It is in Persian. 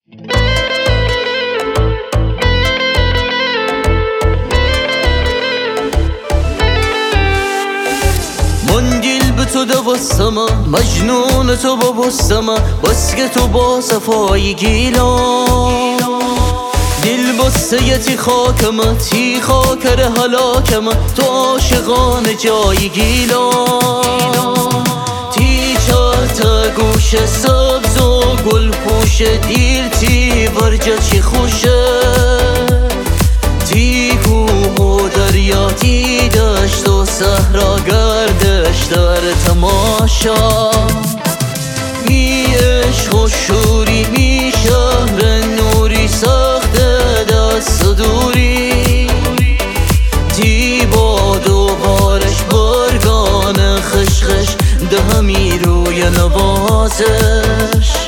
من گل به تو دوستم، مجنون تو ببستم، بس که تو با صفای گیلان دل بسته تی خاکم، تی خاکر هلاکم، تو عاشقان جای گیلان تی چارت گوش سبز و گل پوش دیر تی برجا چی خوشه تی کوه و دریا تی دشت و صحرا گردش در تماشا می عشق و شوری می شهر نوری سخت دست و دوری تی باد و بارش برگان خشخش دهمی روی نوازش